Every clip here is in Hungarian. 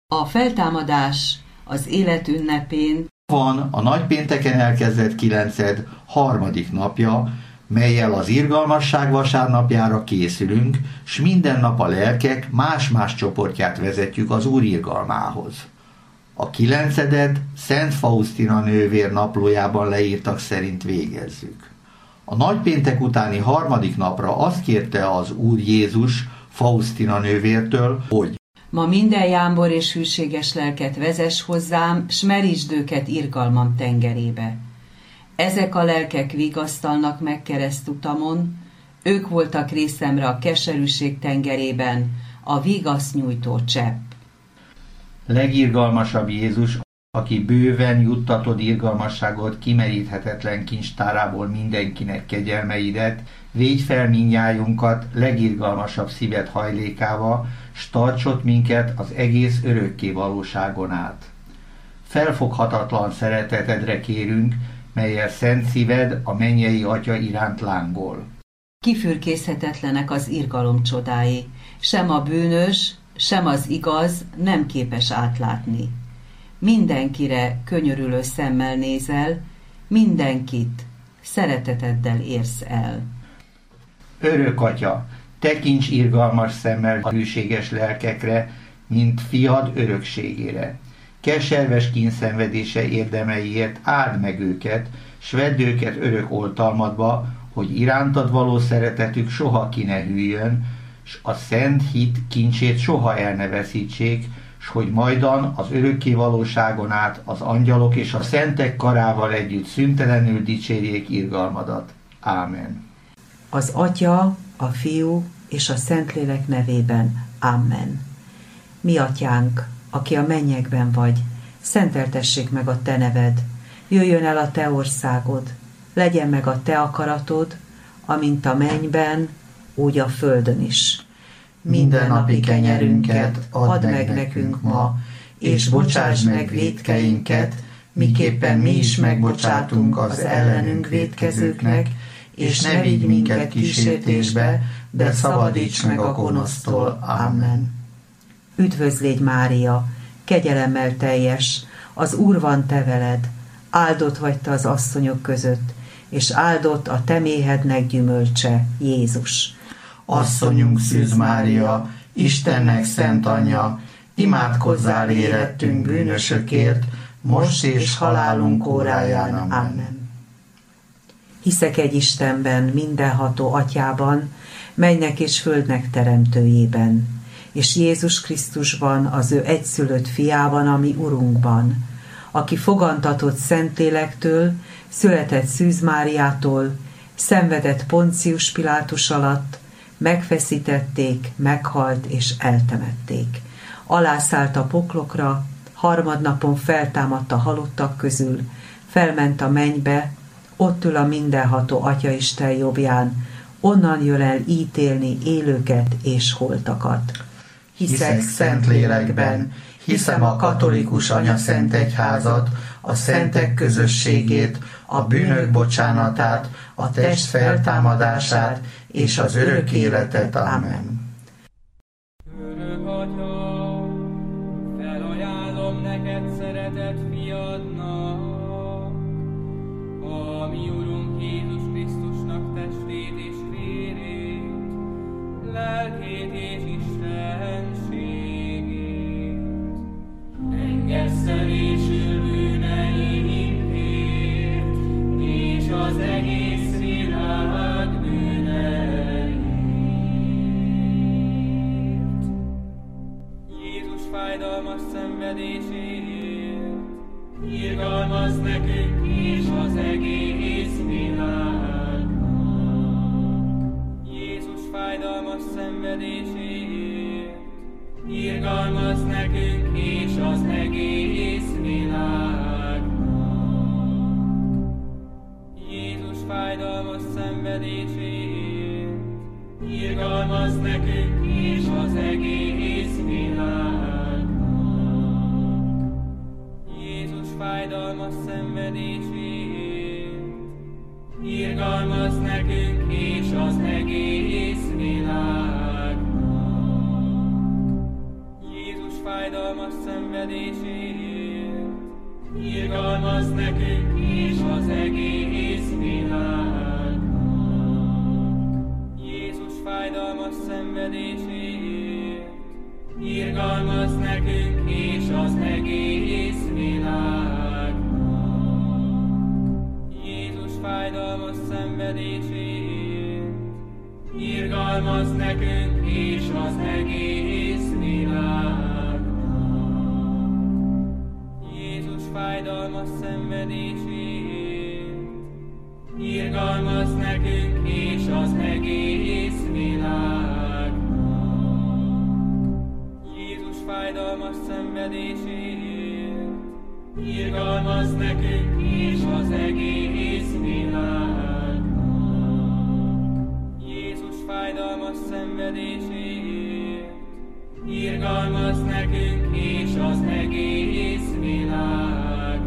A feltámadás az élet ünnepén van a nagypénteken elkezdett 9. harmadik napja, mellyel az irgalmasság vasárnapjára készülünk, s minden nap a lelkek más-más csoportját vezetjük az Úr irgalmához. A 9. Szent Faustina nővér naplójában leírtak szerint végezzük. A nagypéntek utáni harmadik napra azt kérte az Úr Jézus Faustina nővértől, hogy ma minden jámbor és hűséges lelket vezess hozzám, s merítsd őket irgalmam tengerébe. Ezek a lelkek vigasztalnak meg keresztutamon, ők voltak részemre a keserűség tengerében, a vigaszt nyújtó csepp. Legirgalmasabb Jézus, aki bőven juttatod irgalmasságot kimeríthetetlen kincstárából mindenkinek kegyelmeidet, védj fel mindnyájunkat legirgalmasabb szíved hajlékával, s tartsod minket az egész örökké valóságon át. Felfoghatatlan szeretetedre kérünk, mellyel szent szíved a mennyei Atya iránt lángol. Kifürkészhetetlenek az irgalom csodái, sem a bűnös, sem az igaz nem képes átlátni. Mindenkire könyörülő szemmel nézel, mindenkit szereteteddel érsz el. Örök Atya, tekints irgalmas szemmel a hűséges lelkekre, mint fiad örökségére. Keserves kínszenvedése érdemeiért áld meg őket, s vedd őket örök oltalmadba, hogy irántad való szeretetük soha ki ne hűljön, s a szent hit kincsét soha el ne veszítsék, s hogy majdan az örökké valóságon át az angyalok és a szentek karával együtt szüntelenül dicsérjék irgalmadat. Ámen. Az Atya, a Fiú és a Szentlélek nevében. Amen. Mi Atyánk, aki a mennyekben vagy, szenteltessék meg a te neved, jöjjön el a te országod, legyen meg a te akaratod, amint a mennyben, úgy a földön is. Minden napi kenyerünket add meg nekünk ma, és bocsásd meg vétkeinket, miképpen mi is megbocsátunk az ellenünk vétkezőknek, és ne vigy minket kísértésbe, de szabadíts meg a gonosztól. Amen. Üdvözl légy, Mária, kegyelemmel teljes, az Úr van te veled, áldott vagy te az asszonyok között, és áldott a te méhednek gyümölcse, Jézus. Asszonyunk Szűz Mária, Istennek szent anyja, imádkozzál érettünk bűnösökért, most és halálunk óráján. Amen. Hiszek egy Istenben, mindenható Atyában, mennynek és földnek teremtőjében, és Jézus Krisztusban, az ő egyszülött fiában, ami Urunkban, aki fogantatott Szentlélektől, született Szűz Máriától, szenvedett Poncius Pilátus alatt, megfeszítették, meghalt és eltemették. Alászállt a poklokra, harmadnapon feltámadt a halottak közül, felment a mennybe, ott ül a mindenható Atyaisten jobbján, onnan jön el ítélni élőket és holtakat. Hiszek Szentlélekben, hiszem a katolikus anyaszent egyházat, a szentek közösségét, a bűnök bocsánatát, a test feltámadását és az örök életet. Amen. Örök Atya, felajánlom neked szeretett fiadnak, a mi Urunk Jézus Krisztusnak testét és vérét, lelkét és istenségét. Engesztelésül bűneimért, és az egész világ bűneiért. Jézus fájdalmas szenvedéséért, irgalmaz nekünk és az egész világnak. Jézus fájdalmas szenvedéséért, irgalmaz nekünk és az egész világnak. Jézus fájdalmas szenvedéséért, irgalmaz nekünk és az egész világnak. Jézus fájdalmas szenvedéséért, irgalmaz nekünk és az egész világnak. Jézus fájdalmas fájdalmas szenvedéséért, irgalmaz nekünk és az egész világnak. Jézus fájdalmas szenvedéséért, irgalmaz nekünk és az egész világnak. Jézus fájdalmas szenvedéséért, irgalmaz nekünk és az egész világnak. Jézus fájdalmas szenvedéséért, irgalmaz nekünk és az egész világnak. Jézus fájdalmas szenvedéséért, irgalmaz nekünk és az egész világnak. Jézus fájdalmas szenvedéséért, irgalmaz nekünk és az egész világnak.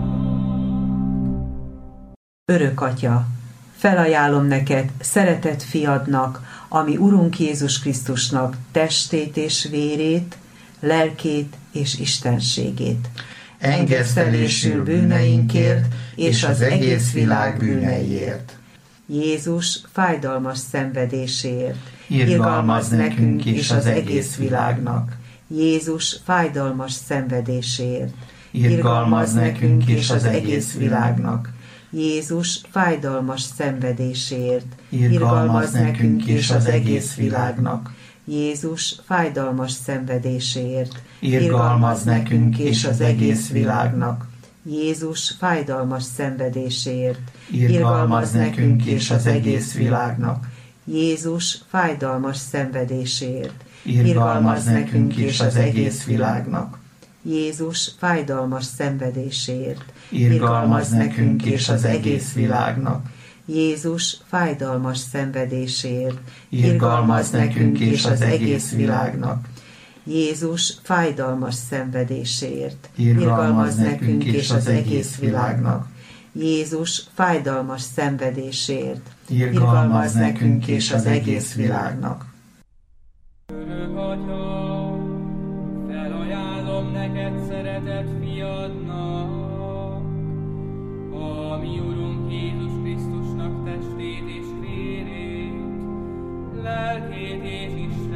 Örök Atya, felajánlom neked szeretett fiadnak, ami Urunk Jézus Krisztusnak testét és vérét, lelkét és istenségét. Engesztelésül bűneinkért és az egész világ bűneiért. Jézus fájdalmas szenvedéséért, Irgalmaz nekünk és az egész világnak. Jézus fájdalmas szenvedéséért, Irgalmaz nekünk és az egész világnak. Jézus fájdalmas szenvedéséért, Irgalmaz nekünk és az egész világnak. Jézus fájdalmas szenvedéséért, Irgalmaz nekünk és az egész világnak. Jézus fájdalmas szenvedéséért, Irgalmaz nekünk és az egész világnak. Jézus fájdalmas szenvedéséért, Irgalmaz nekünk és az egész világnak. Jézus fájdalmas szenvedéséért, Irgalmaz nekünk és az egész világnak. Jézus fájdalmas szenvedéséért, Irgalmaz nekünk és az egész világnak. Jézus fájdalmas szenvedéséért, Irgalmaz nekünk és az egész világnak. Jézus fájdalmas szenvedéséért, Irgalmaz nekünk és az egész világnak. Örök Atya, felajánlom neked szeretett fiadnak, a mi Urunk Jézus Krisztusnak testét és vérét, lelkét és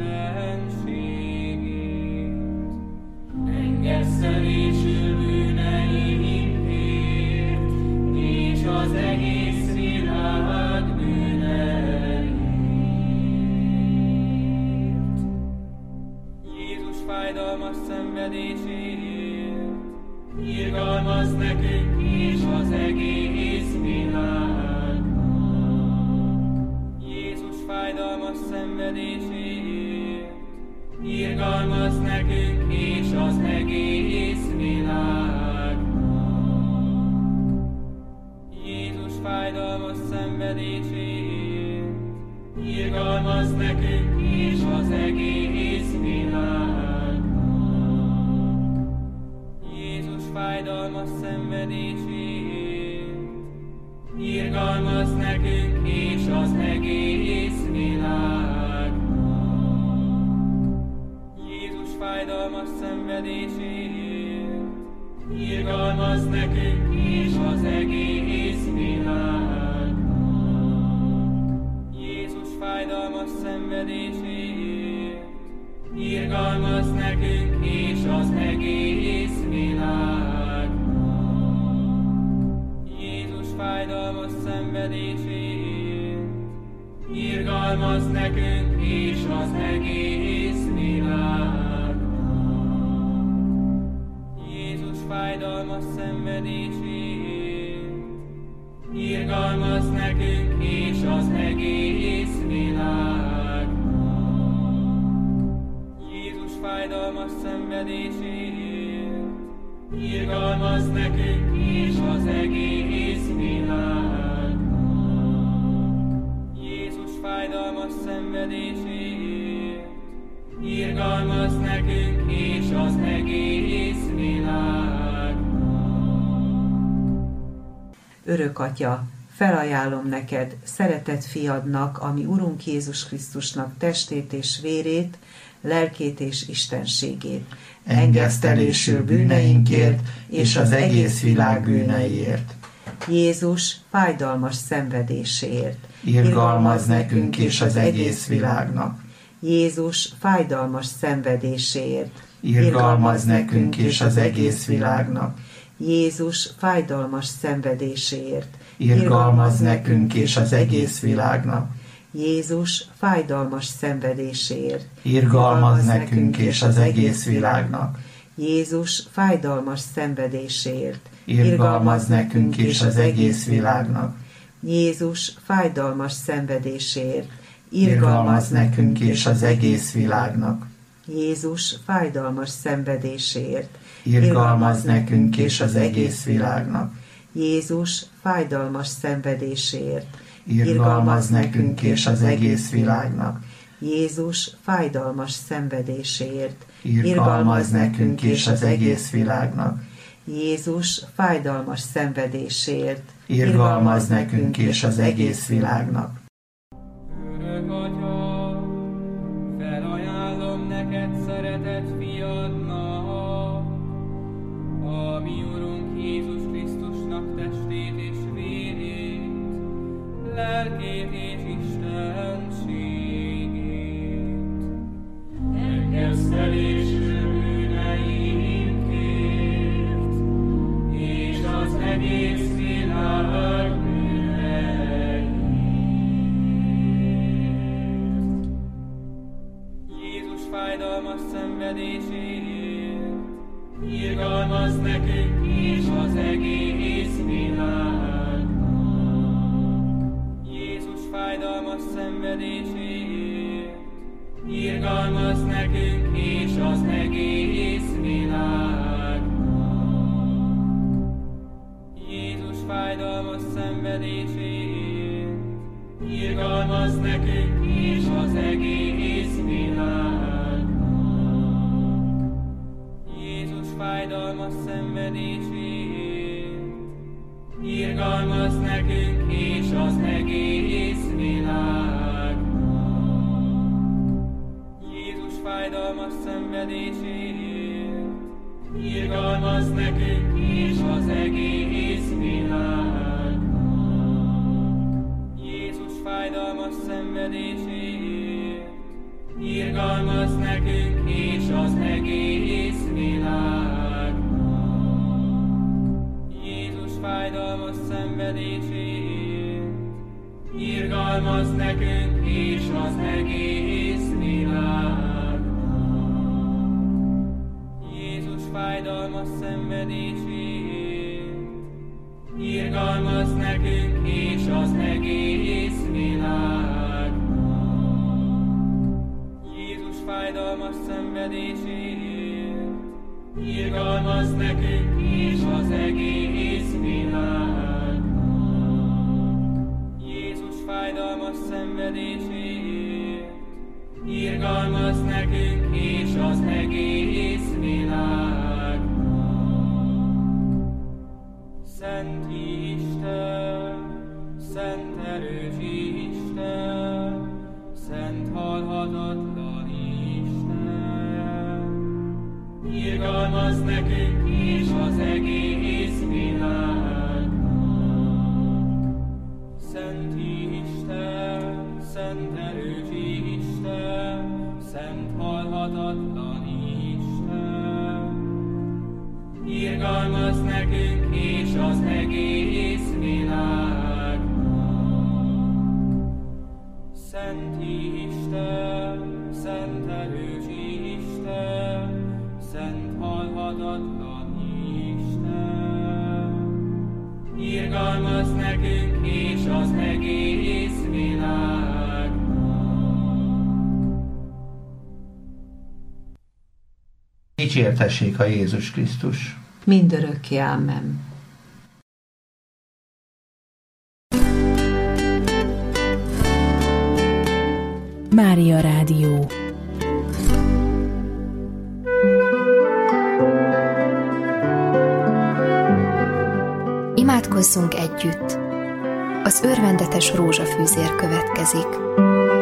istenségét. Engesztelésül bűneinkért, és az egész világ bűneiért. Jézus fájdalmas szenvedéséért, irgalmaz nekünk és az egész világnak. Jézus fájdalmas szenvedéséért, irgalmaz nekünk és az egész világnak. Jézus fájdalmas szenvedéséért, irgalmaz nekünk és az egész világnak. Jézus fájdalmas szenvedéséért, irgalmaz nekünk és az egész világnak. Jézus fájdalmas szenvedéséért, irgalmaz nekünk és az egész világnak. Jézus fájdalmas szenvedéséért, irgalmaz nekünk és az egész világnak. Jézus fájdalmas szenvedéséért, irgalmaz nekünk és az egész világnak. Jézus fájdalmas szenvedéséért, irgalmaz nekünk és az egész világnak. Jézus fájdalmas szenvedéséért, irgalmaz nekünk és az egész világnak. Jézus fájdalmas szenvedéséért, irgalmaz nekünk és az egész világnak. Örök Atya, felajánlom neked szeretett fiadnak, ami Urunk Jézus Krisztusnak testét és vérét, lelkét és istenségét. engesztelésül bűneinkért és az egész világ bűneiért. Jézus fájdalmas szenvedéséért. Irgalmazz nekünk és az egész világnak. Jézus fájdalmas szenvedéséért. Irgalmazz nekünk és az egész világnak. Jézus fájdalmas szenvedéséért. Irgalmazz nekünk és az egész világnak. Jézus fájdalmas szenvedéséért. Irgalmazz nekünk és az egész világnak. Jézus fájdalmas szenvedéséért. Irgalmazz nekünk és az egész világnak. Jézus fájdalmas szenvedéséért. Irgalmazz nekünk és az egész világnak. Jézus fájdalmas szenvedéséért. Irgalmazz nekünk és az egész világnak. Jézus fájdalmas szenvedéséért. Irgalmazz nekünk és az egész világnak. Jézus fájdalmas szenvedéséért. Irgalmazz nekünk és az egész világnak. Jézus fájdalmas szenvedéséért. Irgalmazz nekünk és az egész világnak. Örök Atya, felajánlom neked szeretett fiadnak, a mi Urunk Jézus Krisztusnak testét és vérét, lelkét és istenségét. Engesztelésül bűneinkért, és az egész világ bűneiért. Jézus fájdalmas szenvedéséért, irgalmazz nekünk és az egész világnak. Jézus fájdalmas szenvedéséért, irgalmazz nekünk és az egész világnak. Jézus fájdalmas szenvedéséért, irgalmazz nekünk és az egész világnak. Jézus fájdalmas szenvedéséért, irgalmazz nekünk és az egész világnak. Jézus fájdalmas szenvedéséért, irgalmazz nekünk és az egész világnak. Jézus fájdalmas szenvedéséért, irgalmazz nekünk és az egész világnak. Jézus fájdalmas szenvedéséért, irgalmazz nekünk és az egész világnak. Jézus fájdalmas szenvedéséért, irgalmazz nekünk és az egész világnak. Jézus fájdalmas szenvedéséért, irgalmazz nekünk és az egész világnak. Jézus fájdalmas szenvedéséért, irgalmazz nekünk és az egész világnak. Szent Isten, szent erős Isten, szent halhatatlan Isten, irgalmazz nekünk és az egész világnak. Szent Isten, szent erős Isten, szent halhatatlan Isten, irgalmazz nekünk és az egész világnak. Szent Isten, szent erős Isten, szent halhatatlan Isten, irgalmazz nekünk és az egész világnak. Dicsértessék a Jézus Krisztus! Mindörökké ámen. Mária Rádió. Imádkozzunk együtt. Az örvendetes rózsafűzér következik.